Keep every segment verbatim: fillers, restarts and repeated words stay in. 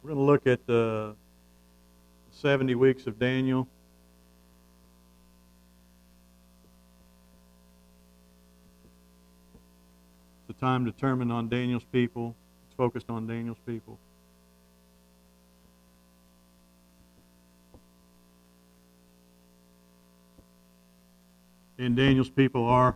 We're going to look at the seventy weeks of Daniel. It's a time determined on Daniel's people. It's focused on Daniel's people. And Daniel's people are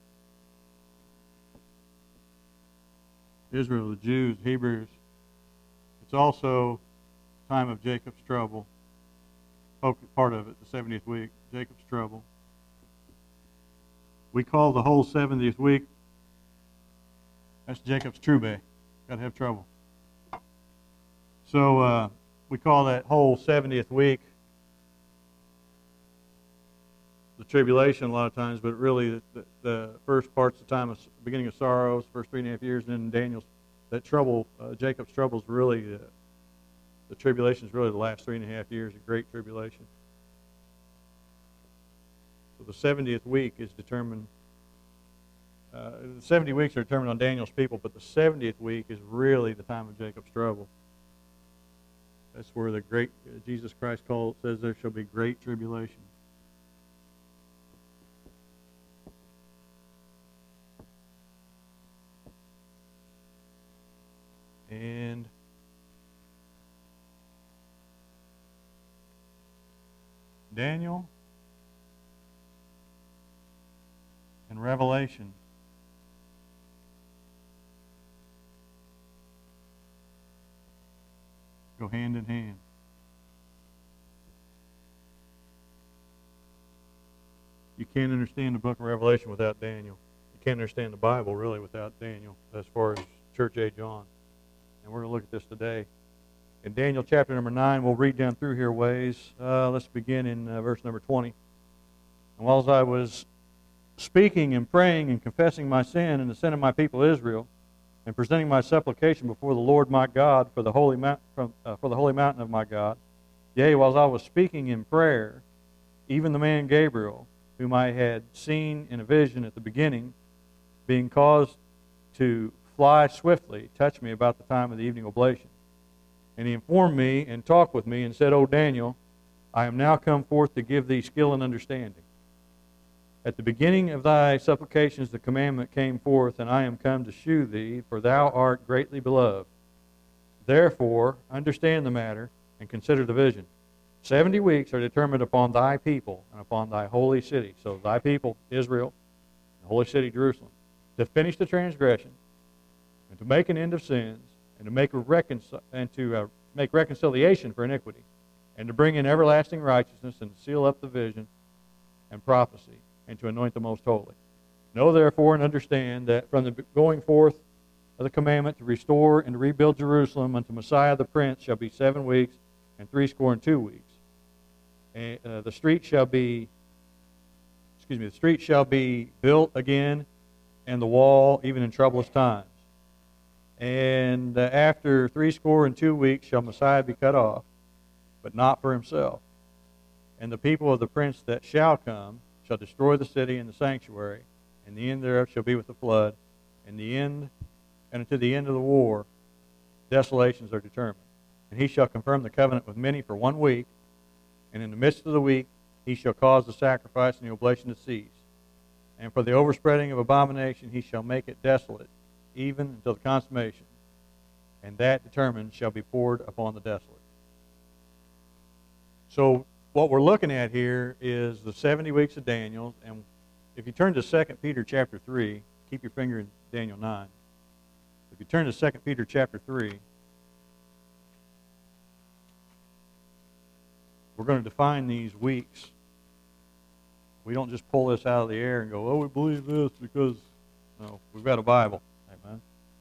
Israel, the Jews, Hebrews. It's also time of Jacob's trouble. Part of it, the seventieth week, Jacob's trouble. We call the whole seventieth week, that's Jacob's Trubeh. Got to have trouble. So uh, we call that whole seventieth week the tribulation a lot of times, but really the, the, the first part's the time of beginning of sorrows, first three and a half years, and then Daniel's, that trouble, uh, Jacob's trouble is really, uh, the tribulation is really the last three and a half years, a great tribulation. So the seventieth week is determined, uh, the seventy weeks are determined on Daniel's people, but the seventieth week is really the time of Jacob's trouble. That's where the great, uh, Jesus Christ called, says there shall be great tribulation. And Daniel and Revelation go hand in hand. You can't understand the book of Revelation without Daniel. You can't understand the Bible really without Daniel as far as church age on. And we're going to look at this today. In Daniel chapter number nine, we'll read down through here ways. Uh, let's begin in uh, verse number twenty. And whilst I was speaking and praying and confessing my sin and the sin of my people Israel, and presenting my supplication before the Lord my God for the holy mount, from, uh, for the holy mountain of my God, yea, whilst I was speaking in prayer, even the man Gabriel, whom I had seen in a vision at the beginning, being caused to fly swiftly, touched me about the time of the evening oblation. And he informed me and talked with me and said, O Daniel, I am now come forth to give thee skill and understanding. At the beginning of thy supplications the commandment came forth, and I am come to shew thee, for thou art greatly beloved. Therefore, understand the matter and consider the vision. Seventy weeks are determined upon thy people and upon thy holy city. So thy people, Israel, the holy city, Jerusalem, to finish the transgression, and to make an end of sins, and to make a reconcil- and to uh, make reconciliation for iniquity, and to bring in everlasting righteousness, and to seal up the vision and prophecy, and to anoint the most holy. Know therefore and understand that from the going forth of the commandment to restore and to rebuild Jerusalem unto Messiah the Prince shall be seven weeks and threescore and two weeks. And uh, the street shall be, excuse me, the street shall be built again, and the wall even in troublous times. And uh, after threescore and two weeks shall Messiah be cut off, but not for himself. And the people of the prince that shall come shall destroy the city and the sanctuary, and the end thereof shall be with the flood, and the end, and unto the end of the war, desolations are determined. And he shall confirm the covenant with many for one week, and in the midst of the week he shall cause the sacrifice and the oblation to cease. And for the overspreading of abomination he shall make it desolate, even until the consummation, and that determined shall be poured upon the desolate. So what we're looking at here is the seventy weeks of Daniel, and if you turn to Second Peter chapter three, keep your finger in Daniel nine. If you turn to Second Peter chapter three, we're going to define these weeks. We don't just pull this out of the air and go, oh, we believe this because, no, we've got a Bible. Amen.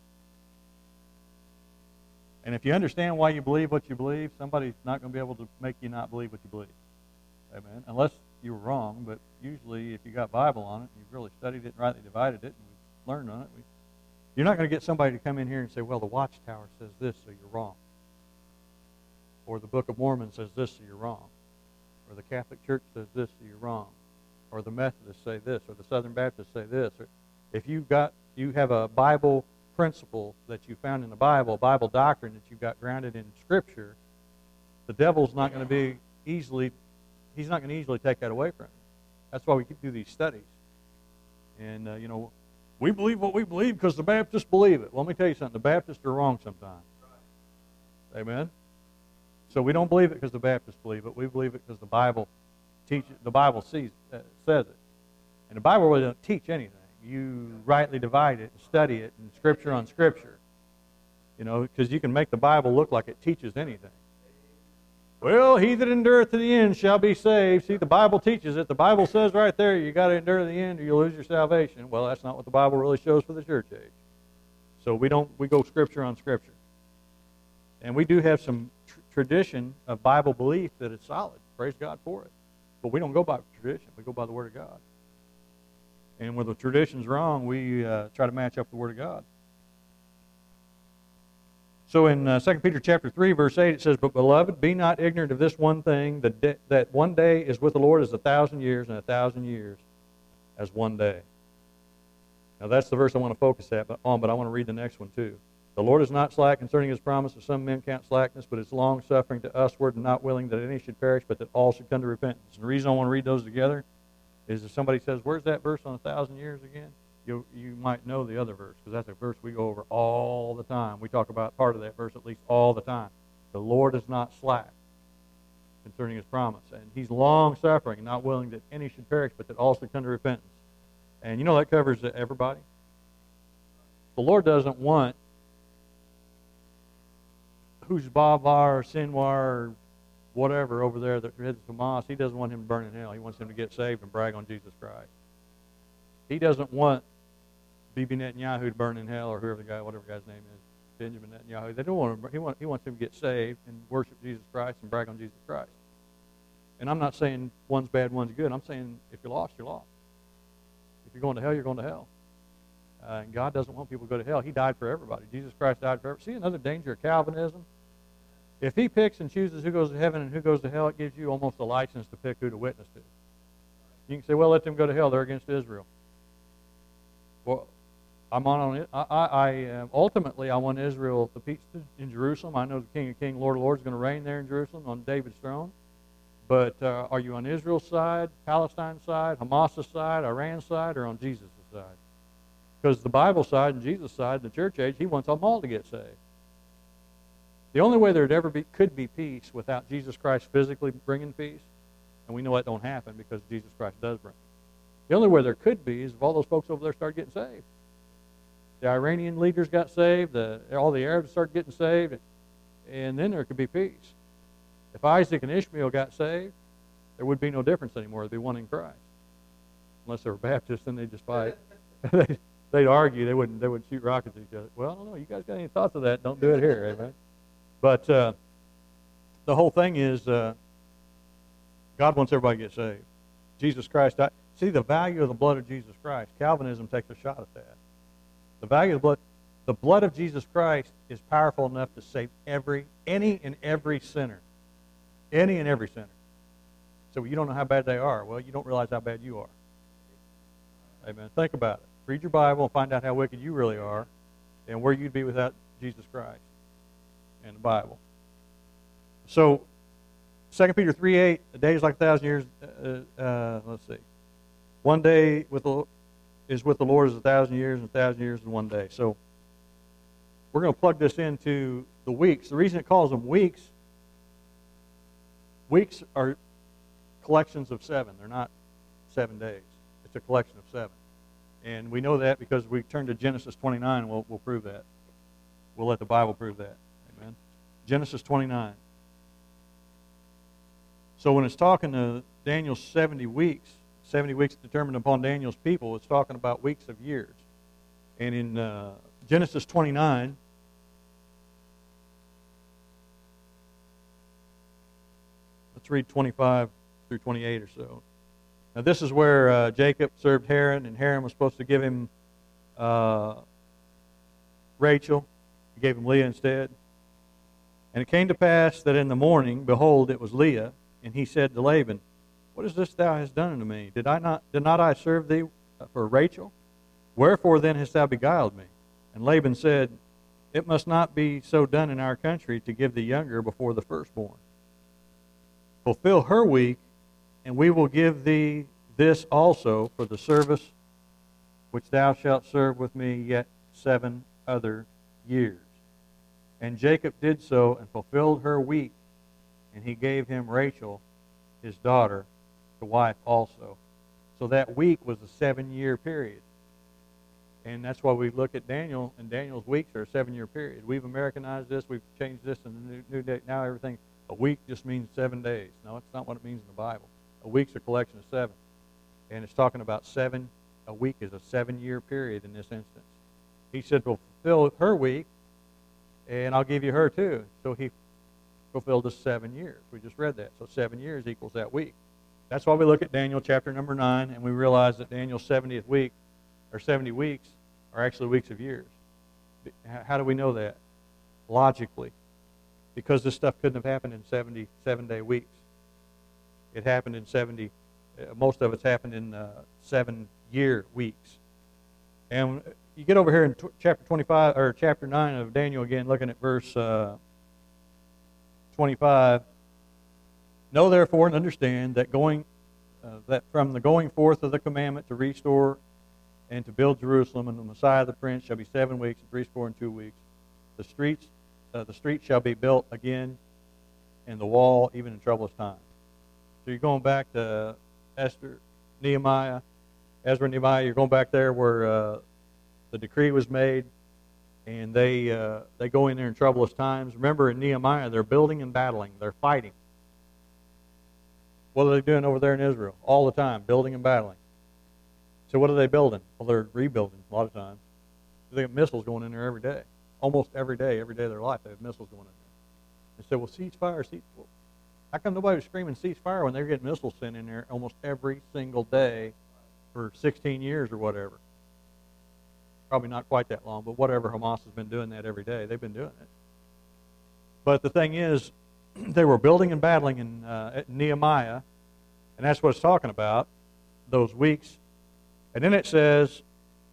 And if you understand why you believe what you believe, somebody's not going to be able to make you not believe what you believe. Amen. Unless you were wrong, but usually if you got Bible on it, you've really studied it and rightly divided it, and we've learned on it, we, you're not going to get somebody to come in here and say, well, the Watchtower says this, so you're wrong. Or the Book of Mormon says this, so you're wrong. Or the Catholic Church says this, so you're wrong. Or the Methodists say this, or the Southern Baptists say this. Or if you've got, you have a Bible principle that you found in the Bible, Bible doctrine that you got grounded in Scripture, the devil's not going to be easily, he's not going to easily take that away from you. That's why we do these studies. And, uh, you know, we believe what we believe because the Baptists believe it. Well, let me tell you something. The Baptists are wrong sometimes. Amen? So we don't believe it because the Baptists believe it. We believe it because the Bible teaches, the Bible sees, uh, says it. And the Bible really doesn't teach anything. You rightly divide it and study it and Scripture on Scripture. You know, because you can make the Bible look like it teaches anything. Well, he that endureth to the end shall be saved. See, the Bible teaches it. The Bible says right there, you got to endure to the end or you'll lose your salvation. Well, that's not what the Bible really shows for the church age. So we don't, we go Scripture on Scripture. And we do have some tr- tradition of Bible belief that is solid. Praise God for it. But we don't go by tradition. We go by the Word of God. And when the tradition's wrong, we uh, try to match up the Word of God. So in uh, Second Peter chapter three, verse eight, it says, "But beloved, be not ignorant of this one thing, that, de- that one day is with the Lord as a thousand years, and a thousand years as one day." Now that's the verse I want to focus at, but, on, but I want to read the next one too. "The Lord is not slack concerning His promise, as some men count slackness, but is long-suffering to usward, and not willing that any should perish, but that all should come to repentance." And the reason I want to read those together is if somebody says, "Where's that verse on a thousand years again?" You, you might know the other verse, because that's a verse we go over all the time. We talk about part of that verse at least all the time. The Lord is not slack concerning His promise, and He's long-suffering and not willing that any should perish, but that all should come to repentance. And you know that covers everybody. The Lord doesn't want who's Bavar or Sinwar or whatever over there that heads Hamas. He doesn't want him to burn in hell. He wants him to get saved and brag on Jesus Christ. He doesn't want Bibi Netanyahu to burn in hell, or whoever the guy, whatever the guy's name is, Benjamin Netanyahu. They don't want him. He, want, he wants him to get saved and worship Jesus Christ and brag on Jesus Christ. And I'm not saying one's bad, one's good. I'm saying if you're lost, you're lost. If you're going to hell, you're going to hell. Uh, and God doesn't want people to go to hell. He died for everybody. Jesus Christ died for everybody. See another danger of Calvinism? If He picks and chooses who goes to heaven and who goes to hell, it gives you almost a license to pick who to witness to. You can say, well, let them go to hell. They're against Israel. Well, I'm on it. I, I, I uh, ultimately I want Israel to peace in Jerusalem. I know the King of Kings, Lord of Lords, is going to reign there in Jerusalem on David's throne. But uh, are you on Israel's side, Palestine's side, Hamas's side, Iran's side, or on Jesus' side? Because the Bible side and Jesus' side, the church age, He wants them all to get saved. The only way there'd ever be could be peace without Jesus Christ physically bringing peace, and we know that don't happen because Jesus Christ does bring it. The only way there could be is if all those folks over there started getting saved. The Iranian leaders got saved, the, all the Arabs started getting saved, and then there could be peace. If Isaac and Ishmael got saved, there would be no difference anymore. They'd be one in Christ. Unless they were Baptists, then they'd just fight. They'd argue. They wouldn't, they wouldn't shoot rockets at each other. Well, I don't know. You guys got any thoughts of that? Don't do it here, amen? But uh, the whole thing is uh, God wants everybody to get saved. Jesus Christ died. See the value of the blood of Jesus Christ. Calvinism takes a shot at that. The value of the blood, the blood of Jesus Christ is powerful enough to save every, any and every sinner. Any and every sinner. So you don't know how bad they are. Well, you don't realize how bad you are. Amen. Think about it. Read your Bible and find out how wicked you really are and where you'd be without Jesus Christ and the Bible. So, Second Peter three eight, a day is like a thousand years. Uh, uh, let's see. One day with the, is with the Lord as a thousand years, and a thousand years is one day. So, we're going to plug this into the weeks. The reason it calls them weeks, weeks are collections of seven. They're not seven days. It's a collection of seven. And we know that because we turn to Genesis twenty-nine, and we'll, we'll prove that. We'll let the Bible prove that. Amen. Genesis twenty-nine. So when it's talking to Daniel's seventy weeks, seventy weeks determined upon Daniel's people, it's talking about weeks of years. And in uh, Genesis twenty-nine, let's read twenty-five through twenty-eight or so. Now this is where uh, Jacob served Haran, and Haran was supposed to give him uh, Rachel. He gave him Leah instead. And it came to pass that in the morning, behold, it was Leah, and he said to Laban, "What is this thou hast done unto me? Did I not did not I serve thee for Rachel? Wherefore then hast thou beguiled me?" And Laban said, "It must not be so done in our country to give the younger before the firstborn. Fulfill her week, and we will give thee this also for the service which thou shalt serve with me yet seven other years." And Jacob did so and fulfilled her week, and he gave him Rachel, his daughter, to wife also. So that week was a seven-year period. And that's why we look at Daniel, and Daniel's weeks are a seven-year period. We've Americanized this. We've changed this in the new, new day. Now everything, a week just means seven days. No, that's not what it means in the Bible. A week's a collection of seven. And it's talking about seven. A week is a seven-year period in this instance. He said, "Well, fulfill her week, and I'll give you her too." So he fulfilled the seven years. We just read that. So seven years equals that week. That's why we look at Daniel chapter number nine, and we realize that Daniel's seventieth week, or seventy weeks, are actually weeks of years. How do we know that? Logically. Because this stuff couldn't have happened in seventy seven-day weeks. It happened in seventy, uh, most of it's happened in uh, seven-year weeks. And you get over here in t- chapter twenty-five, or chapter nine of Daniel again, looking at verse uh, twenty-five. "Know therefore and understand that going, uh, that from the going forth of the commandment to restore and to build Jerusalem, and the Messiah the Prince shall be seven weeks, and threescore and two weeks. The streets, uh, the streets shall be built again, and the wall even in troublous times." So you're going back to Esther, Nehemiah, Ezra, Nehemiah. You're going back there where uh, the decree was made, and they uh, they go in there in troublous times. Remember, in Nehemiah, they're building and battling. They're fighting. What are they doing over there in Israel? All the time, building and battling. So what are they building? Well, they're rebuilding a lot of times. They have missiles going in there every day. Almost every day, every day of their life, they have missiles going in there. They say, "Well, cease fire, cease fire." How come nobody was screaming cease fire when they're getting missiles sent in there almost every single day for sixteen years or whatever? Probably not quite that long, but whatever, Hamas has been doing that every day. They've been doing it. But the thing is, they were building and battling in uh, Nehemiah, and that's what it's talking about, those weeks. And then it says,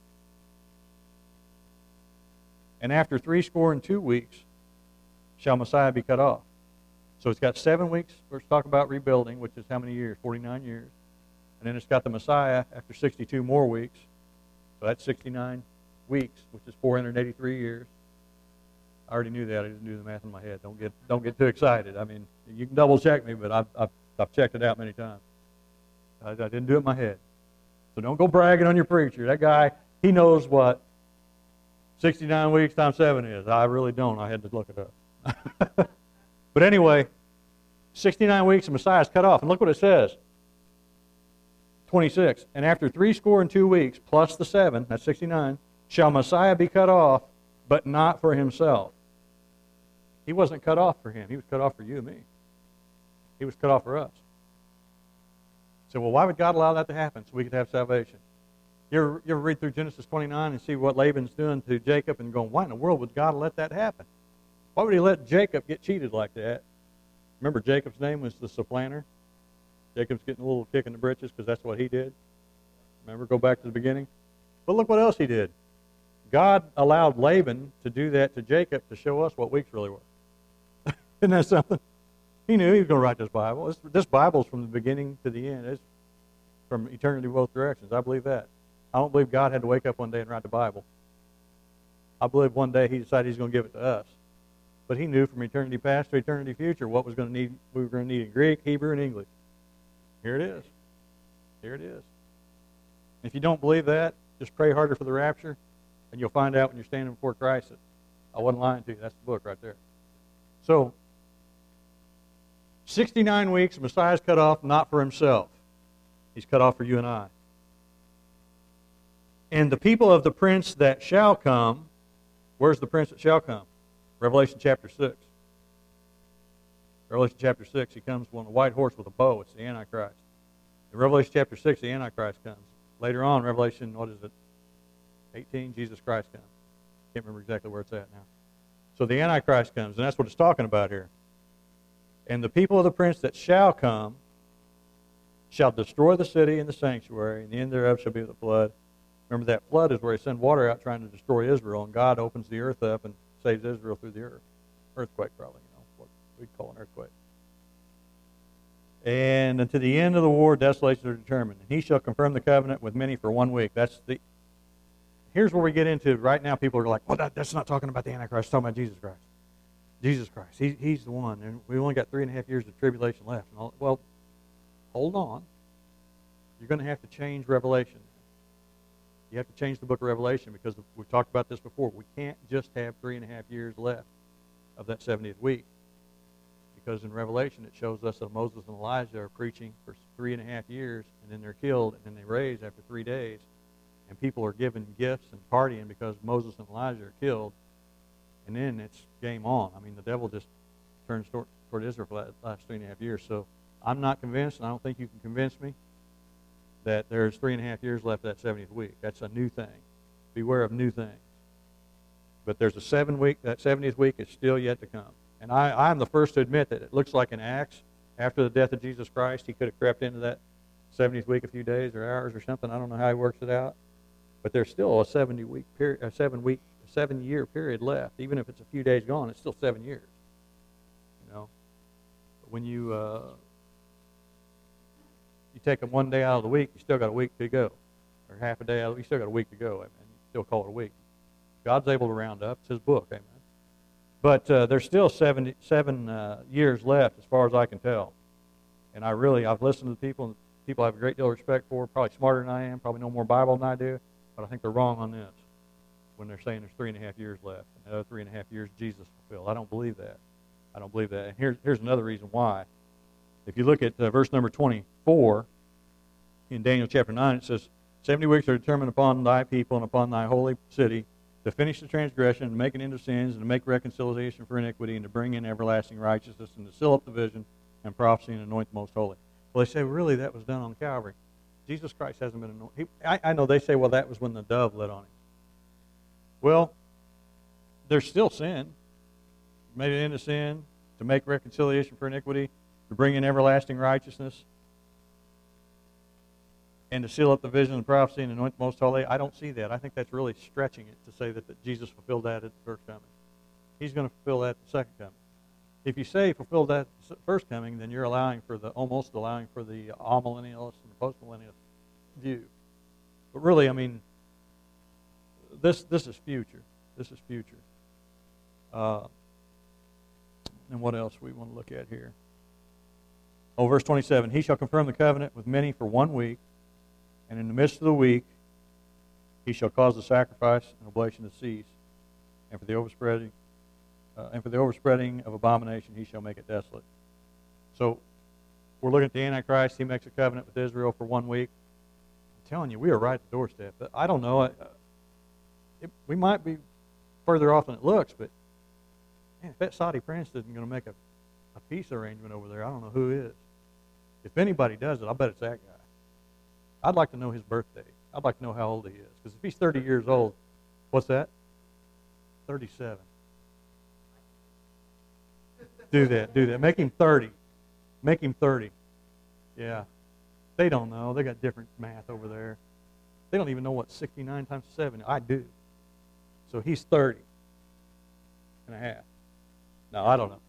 "And after threescore and two weeks shall Messiah be cut off." So it's got seven weeks where it's talking about rebuilding, which is how many years? forty-nine years. And then it's got the Messiah after sixty-two more weeks. So that's sixty-nine weeks, which is four hundred eighty-three years. I already knew that. I didn't do the math in my head. Don't get don't get too excited. I mean, you can double check me, but I've I've, I've checked it out many times. I, I didn't do it in my head. So don't go bragging on your preacher. That guy, he knows what sixty-nine weeks times seven is. I really don't. I had to look it up. But anyway, sixty-nine weeks, the Messiah is cut off. And look what it says. twenty-six. "And after threescore and two weeks, plus the seven, that's sixty-nine, shall Messiah be cut off, but not for himself." He wasn't cut off for him. He was cut off for you and me. He was cut off for us. So, well, why would God allow that to happen so we could have salvation? You ever, you ever read through Genesis twenty-nine and see what Laban's doing to Jacob and going, why in the world would God let that happen? Why would he let Jacob get cheated like that? Remember, Jacob's name was the supplanter. Jacob's getting a little kick in the britches because that's what he did. Remember, go back to the beginning. But look what else he did. God allowed Laban to do that to Jacob to show us what weeks really were. Isn't that something? He knew he was going to write this Bible. This, this Bible's from the beginning to the end. It's from eternity both directions. I believe that. I don't believe God had to wake up one day and write the Bible. I believe one day he decided he's going to give it to us. But he knew from eternity past to eternity future what was going to need. We were going to need in Greek, Hebrew, and English. Here it is. Here it is. If you don't believe that, just pray harder for the rapture, and you'll find out when you're standing before Christ that I wasn't lying to you. That's the book right there. So, sixty-nine weeks, the Messiah's cut off, not for himself. He's cut off for you and I. And the people of the prince that shall come, where's the prince that shall come? Revelation chapter six. Revelation chapter six, he comes on a white horse with a bow. It's the Antichrist. In Revelation chapter six, the Antichrist comes. Later on, Revelation, what is it? eighteen, Jesus Christ comes. Can't remember exactly where it's at now. So the Antichrist comes, and that's what it's talking about here. And the people of the prince that shall come shall destroy the city and the sanctuary, and the end thereof shall be with the blood. Remember, that flood is where he sent water out trying to destroy Israel, and God opens the earth up and saves Israel through the earth. Earthquake, probably, you know, what we'd call an earthquake. And unto the end of the war, desolations are determined. And he shall confirm the covenant with many for one week. That's the. Here's where we get into, right now people are like, well, that, that's not talking about the Antichrist, it's talking about Jesus Christ. Jesus Christ, he, he's the one. And we only got three and a half years of tribulation left. And all, well, hold on. You're going to have to change Revelation. You have to change the book of Revelation because we've talked about this before. We can't just have three and a half years left of that seventieth week. Because in Revelation it shows us that Moses and Elijah are preaching for three and a half years, and then they're killed, and then they raise after three days. And people are given gifts and partying because Moses and Elijah are killed. And then it's game on. I mean, the devil just turns toward, toward Israel for that last three and a half years. So I'm not convinced, and I don't think you can convince me, that there's three and a half years left of that seventieth week. That's a new thing. Beware of new things. But there's a seven week, that seventieth week is still yet to come. And I, I'm the first to admit that it looks like in Acts, after the death of Jesus Christ, he could have crept into that seventieth week a few days or hours or something. I don't know how he works it out. But there's still a seventy week period, a seven week, a seven year period left. Even if it's a few days gone, it's still seven years. You know, but when you uh, you take them one day out of the week, you still got a week to go, or half a day out. You still got a week to go, and you still call it a week. God's able to round up. It's His book, amen. But uh, there's still seven seven uh, years left, as far as I can tell. And I really, I've listened to the people, and people I have a great deal of respect for, probably smarter than I am, probably know more Bible than I do. But I think they're wrong on this when they're saying there's three and a half years left. And the other three and a half years Jesus fulfilled. I don't believe that. I don't believe that. And here's, here's another reason why. If you look at uh, verse number twenty-four in Daniel chapter nine, it says, seventy weeks are determined upon thy people and upon thy holy city to finish the transgression, and make an end of sins, and to make reconciliation for iniquity, and to bring in everlasting righteousness, and to seal up the vision and prophecy, and anoint the most holy. Well, they say, really, that was done on Calvary. Jesus Christ hasn't been anointed. He, I, I know they say, well, that was when the dove lit on him. Well, there's still sin. Made an end of sin, to make reconciliation for iniquity, to bring in everlasting righteousness, and to seal up the vision and prophecy and anoint the most holy. I don't see that. I think that's really stretching it to say that, that Jesus fulfilled that at the first coming. He's going to fulfill that at the second coming. If you say fulfill that at the first coming, then you're allowing for the almost allowing for the amillennialist and the postmillennialist view. But really, I mean, this this is future. This is future. Uh, and what else we want to look at here? Oh, verse twenty-seven. He shall confirm the covenant with many for one week, and in the midst of the week he shall cause the sacrifice and oblation to cease, and for the overspreading uh, and for the overspreading of abomination he shall make it desolate. So we're looking at the Antichrist. He makes a covenant with Israel for one week. I'm telling you, we are right at the doorstep. But I don't know. Uh, it, we might be further off than it looks, but man, if that Saudi prince isn't going to make a, a peace arrangement over there, I don't know who is. If anybody does it, I bet it's that guy. I'd like to know his birthday. I'd like to know how old he is. Because if he's thirty years old, what's that? thirty-seven. Do that, do that. Make him thirty. Make him thirty. Yeah. They don't know. They got different math over there. They don't even know what sixty-nine times seven. I do. So he's thirty and a half. No, I don't know.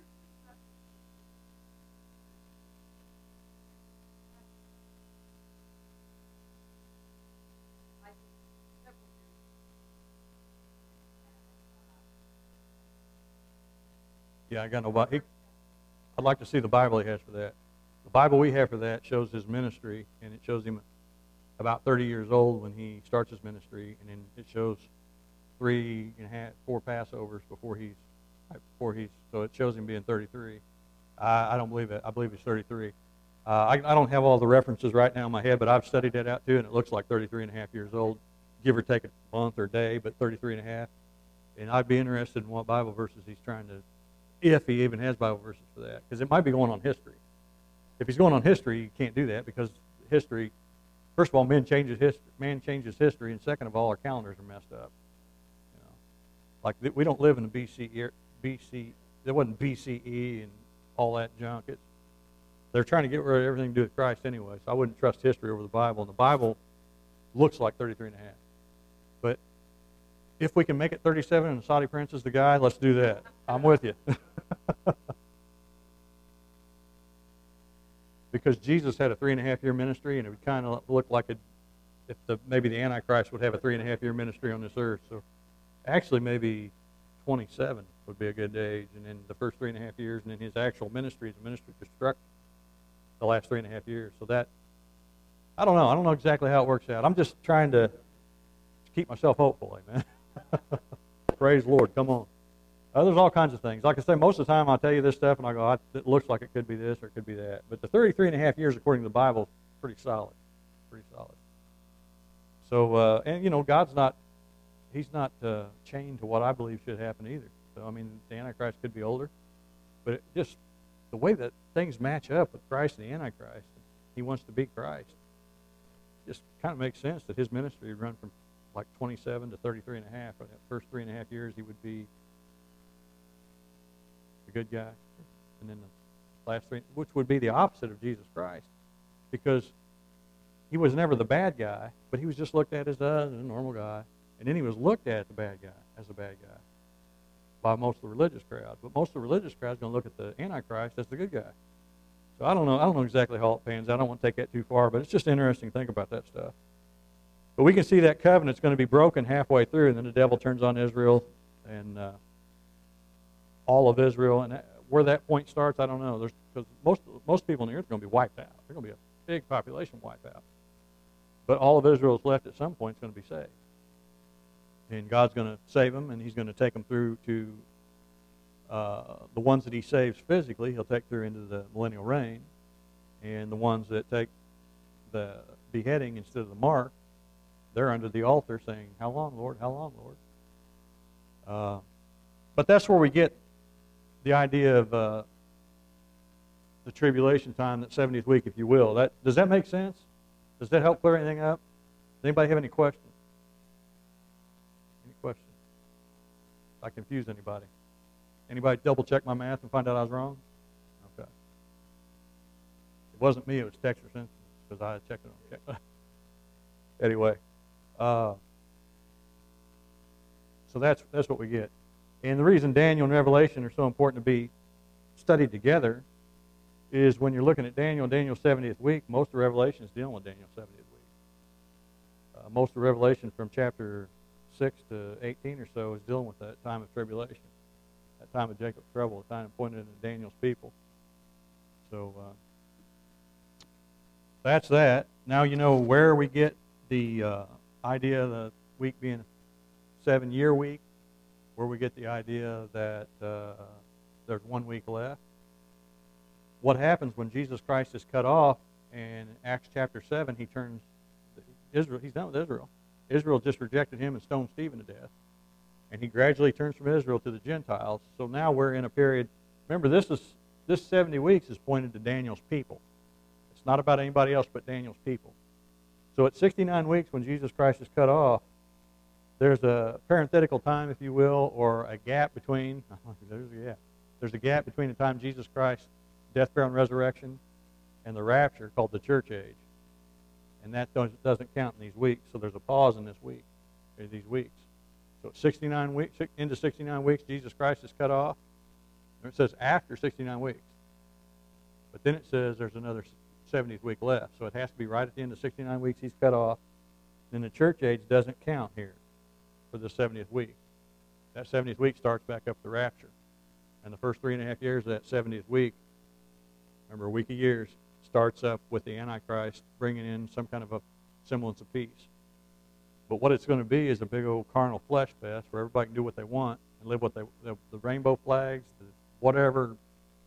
Yeah, I got no Bible. I'd like to see the Bible he has for that. The Bible we have for that shows his ministry, and it shows him about thirty years old when he starts his ministry, and then it shows three and a half, four Passovers before he's, before he's. So it shows him being thirty-three. I, I don't believe that. I believe he's thirty-three. Uh, I, I don't have all the references right now in my head, but I've studied that out too, and it looks like thirty-three and a half years old, give or take a month or day, but thirty-three and a half. And I'd be interested in what Bible verses he's trying to. If he even has Bible verses for that, because it might be going on history. If he's going on history, you can't do that because history. First of all, man changes history. Man changes history, and second of all, our calendars are messed up. You know, like we don't live in the B C E. B C. There wasn't B C E and all that junk. It's, they're trying to get rid of everything to do with Christ anyway. So I wouldn't trust history over the Bible. And the Bible, looks like thirty-three and a half. But if we can make it thirty-seven and the Saudi prince is the guy, let's do that. I'm with you. Because Jesus had a three and a half year ministry, and it would kind of look like a, if the maybe the Antichrist would have a three and a half year ministry on this earth. So actually maybe twenty-seven would be a good age, and then the first three and a half years, and then his actual ministry is a ministry of destruction the last three and a half years. So that, I don't know. I don't know exactly how it works out. I'm just trying to keep myself hopeful, amen. Praise the Lord. Come on. Uh, there's all kinds of things. Like I say, most of the time I'll tell you this stuff, and I go, I, it looks like it could be this or it could be that. But the thirty-three and a half years, according to the Bible, is pretty solid. Pretty solid. So, uh, and, you know, God's not, he's not uh, chained to what I believe should happen either. So, I mean, the Antichrist could be older. But it just the way that things match up with Christ and the Antichrist, he wants to be Christ, just kind of makes sense that his ministry would run from like twenty-seven to thirty-three and a half. For the first three and a half years, he would be the good guy. And then the last three, which would be the opposite of Jesus Christ, because he was never the bad guy, but he was just looked at as a, as a normal guy. And then he was looked at the bad guy as a bad guy by most of the religious crowd. But most of the religious crowd is going to look at the Antichrist as the good guy. So I don't know. I don't know exactly how it pans out. I don't want to take that too far, but it's just interesting to think about that stuff. But we can see that covenant's going to be broken halfway through, and then the devil turns on Israel and uh, all of Israel. And where that point starts, I don't know. There's because most most people on the earth are going to be wiped out. There's going to be a big population wiped out. But all of Israel is left at some point is going to be saved. And God's going to save them, and he's going to take them through to uh, the ones that he saves physically, he'll take through into the millennial reign. And the ones that take the beheading instead of the mark, they're under the altar saying, how long, Lord? How long, Lord? Uh, but that's where we get the idea of uh, the tribulation time, that seventieth week, if you will. That, does that make sense? Does that help clear anything up? Does anybody have any questions? Any questions? If I confuse anybody. Anybody double check my math and find out I was wrong? Okay. It wasn't me, it was Texas Instruments, because I had checked it on. Anyway. Uh, so that's that's what we get. And the reason Daniel and Revelation are so important to be studied together is when you're looking at Daniel, Daniel's seventieth week, most of Revelation is dealing with Daniel's seventieth week. Uh, most of Revelation from chapter six to eighteen or so is dealing with that time of tribulation, that time of Jacob's trouble, the time appointed unto Daniel's people. So uh, that's that. Now you know where we get the uh, idea of the week being a seven-year week, where we get the idea that uh, there's one week left. What happens when Jesus Christ is cut off, and in Acts chapter seven, he turns Israel. He's done with Israel. Israel just rejected him and stoned Stephen to death, and he gradually turns from Israel to the Gentiles. So now we're in a period. Remember, this is this seventy weeks is pointed to Daniel's people. It's not about anybody else but Daniel's people. So at sixty-nine weeks, when Jesus Christ is cut off, there's a parenthetical time, if you will, or a gap between. There's a gap. There's a gap between the time Jesus Christ, death, burial, and resurrection, and the rapture, called the church age. And that doesn't count in these weeks. So there's a pause in this week, in these weeks. So at sixty-nine weeks, into sixty-nine weeks, Jesus Christ is cut off. And it says after sixty-nine weeks. But then it says there's another seventieth week left. So it has to be right at the end of sixty-nine weeks he's cut off. Then the church age doesn't count here for the seventieth week. That seventieth week starts back up the rapture. And the first three and a half years of that seventieth week, remember a week of years, starts up with the Antichrist bringing in some kind of a semblance of peace. But what it's going to be is a big old carnal flesh fest where everybody can do what they want and live what they, the, the rainbow flags, the whatever.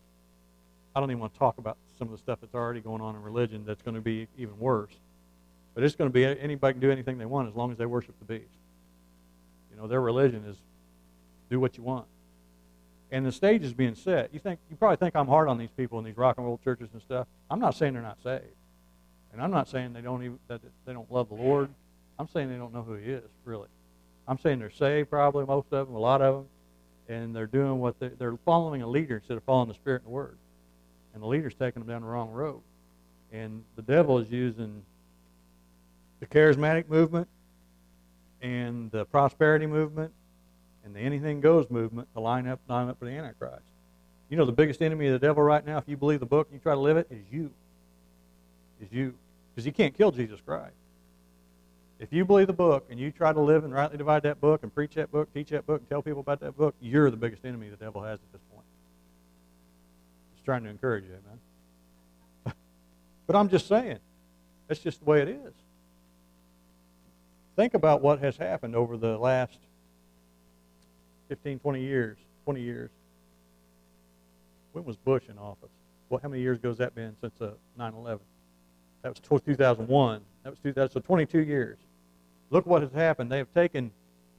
I don't even want to talk about some of the stuff that's already going on in religion that's going to be even worse. But it's going to be anybody can do anything they want as long as they worship the beast. You know, their religion is do what you want. And the stage is being set. You think you probably think I'm hard on these people in these rock and roll churches and stuff. I'm not saying they're not saved. And I'm not saying they don't even that they don't love the Lord. I'm saying they don't know who he is, really. I'm saying they're saved, probably, most of them, a lot of them, and they're doing what they, they're following a leader instead of following the Spirit and the Word. And the leader's taking them down the wrong road. And the devil is using the charismatic movement and the prosperity movement and the anything goes movement to line up, line up for the Antichrist. You know the biggest enemy of the devil right now, if you believe the book and you try to live it, is you. Is you. Because he can't kill Jesus Christ. If you believe the book and you try to live and rightly divide that book and preach that book, teach that book, and tell people about that book, you're the biggest enemy the devil has at this point. Just trying to encourage you, man. But I'm just saying, that's just the way it is. Think about what has happened over the last fifteen, twenty years, twenty years. When was Bush in office? Well, how many years ago has that been since uh, nine eleven? That was two thousand one. That was two thousand, so twenty-two years. Look what has happened. They have taken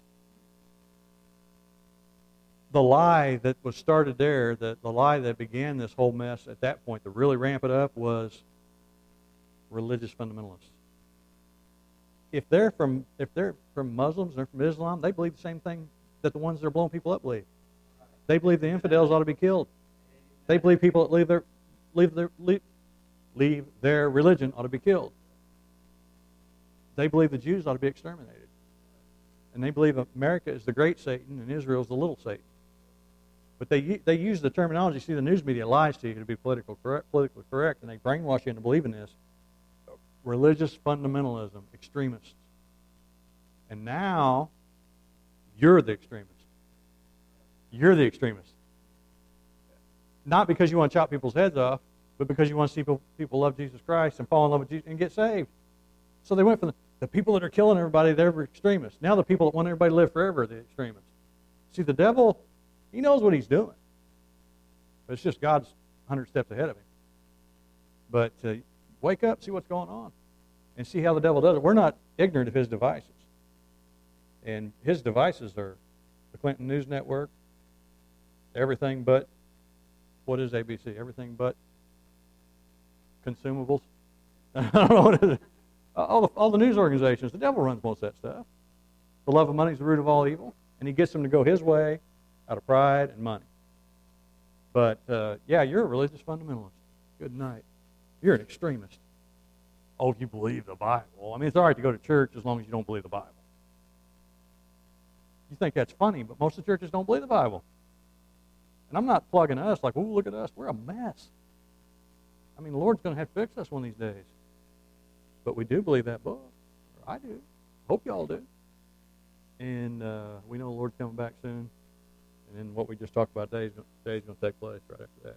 the lie that was started there, the, the lie that began this whole mess at that point, to really ramp it up, was religious fundamentalists. If they're from if they're from Muslims, they're from Islam, they believe the same thing that the ones that are blowing people up believe. They believe the infidels ought to be killed. They believe people that leave their leave their leave, leave their religion ought to be killed. They believe the Jews ought to be exterminated. And they believe America is the great Satan and Israel is the little Satan. But they they use the terminology. See, the news media lies to you to be political correct, politically correct, and they brainwash you into believing this. Religious fundamentalism, extremists. And now, you're the extremist. You're the extremist. Not because you want to chop people's heads off, but because you want to see people, people love Jesus Christ and fall in love with Jesus and get saved. So they went from the, the people that are killing everybody, they're extremists. Now the people that want everybody to live forever are the extremists. See, the devil, he knows what he's doing. But it's just God's a hundred steps ahead of him. But uh, wake up, see what's going on, and see how the devil does it. We're not ignorant of his devices. And his devices are the Clinton News Network, everything but, what is A B C? Everything but consumables. I don't know what it is. All the, all the news organizations, the devil runs most of that stuff. The love of money is the root of all evil, and he gets them to go his way out of pride and money. But, uh, yeah, you're a religious fundamentalist. Good night. You're an extremist. Oh, you believe the Bible. I mean, it's all right to go to church as long as you don't believe the Bible. You think that's funny, but most of the churches don't believe the Bible. And I'm not plugging us like, oh, look at us. We're a mess. I mean, the Lord's going to have to fix us one of these days. But we do believe that book. Or I do. Hope y'all do. And uh, we know the Lord's coming back soon. And then what we just talked about today is, today is going to take place right after that.